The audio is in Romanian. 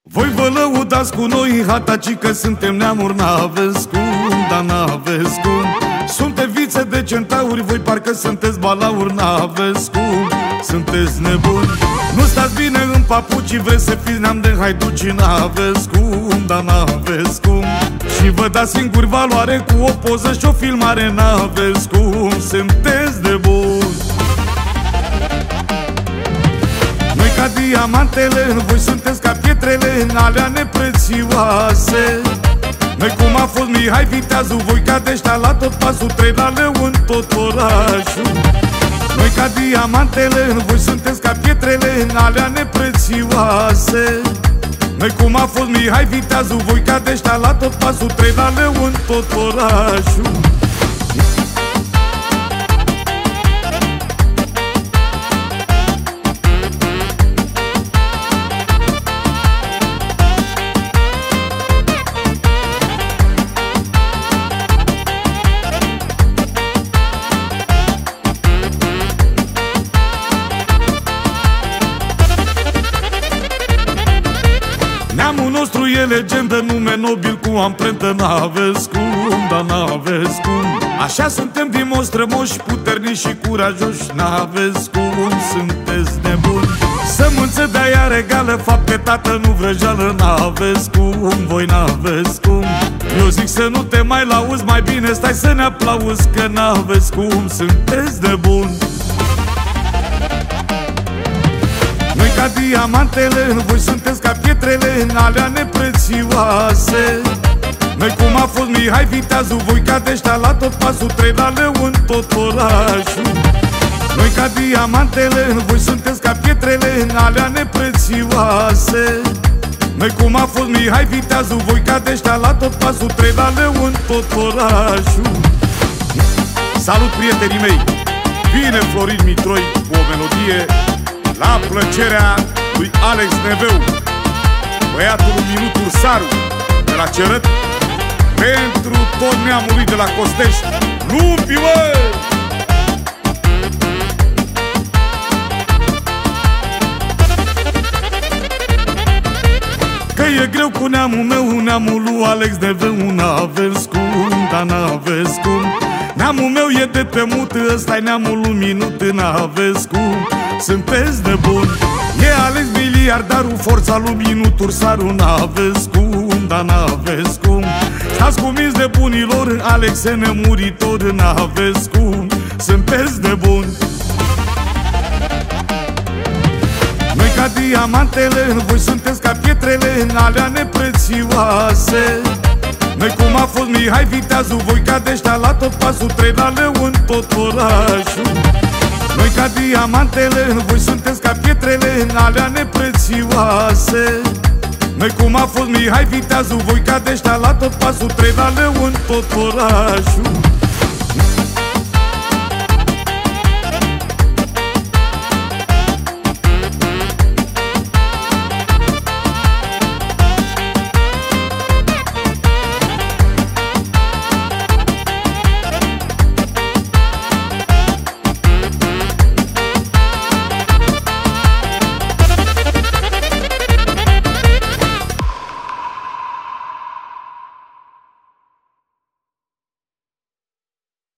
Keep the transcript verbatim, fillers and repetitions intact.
Voi vă lăudați cu noi, hataci, că suntem neamuri, n-aveți cum, dar n-aveți cum. Suntem vițe de centauri, voi parcă sunteți balauri, n-aveți cum, sunteți nebuni. Nu stați bine în papuci, vreți să fiți neam de haiduci, n-aveți cum, dar n-aveți cum. Și vă dați singuri valoare cu o poză și o filmare, n-aveți cum, sunteți nebuni. Noi ca diamantele, voi sunteți ca pietrele alea neprețioase. Noi cum a fost Mihai Viteazul, voi ca deștea la tot pasul, trei la leu în tot orașul. Noi ca diamantele, voi sunteți ca pietrele alea neprețioase. Noi cum a fost Mihai Viteazul, voi ca deștea la tot pasul, trei la leu în tot orașul. Neamul nostru e legendă, nume nobil cu amprentă, n-aveți cum, dar n-aveți cum. Așa suntem din moși strămoși, puternici și curajoși, n-aveți cum, sunteți nebuni. Sămânță de-aia regală, fapte tată, nu vrăjeală, n-aveți cum, voi n-aveți cum. Eu zic să nu te mai lauzi, mai bine stai să ne aplauzi, că n-aveți cum, sunteți nebuni. Noi ca diamantele, voi sunteți ca pietrele alea neprețioase. Noi cum a fost Mihai Viteazul, voi ca deștea la tot pasul, trei la leu în tot orașul. Noi ca diamantele, voi sunteți ca pietrele alea neprețioase. Noi cum a fost Mihai Viteazul, voi ca deștea la tot pasul, trei la leu în tot orașul. Salut, prietenii mei! Vine Florin Mitroi cu o melodie la plăcerea lui Alex Neveu, băiatul lui Minu Tursaru de la Cerăt, pentru tot neamul lui de la Costești. Lupi, mă! Că e greu cu neamul meu, neamul lui Alex Neveu, n-aveți cum, dar n-aveți cum. Neamul meu e de temut, ăsta-i neamul lui Minut, n-aveți cum, sunteți nebuni. E Alex miliardarul, forța lui Minu Tursaru, n-aveți cum, dar n-aveți cum. Stați cuminți de bunilor, Alex e nemuritor, n-aveți cum, sunteți nebuni. Noi ca diamantele, voi sunteți ca pietrele alea neprețioase. Noi cum a fost Mihai Viteazul, voi ca deștea la tot pasul, trei la leu în tot orașul. Noi ca diamantele, voi sunteți ca pietrele alea neprețioase. Noi cum a fost Mihai Viteazul, voi ca deștea la tot pasul, trei la leu în tot orașul.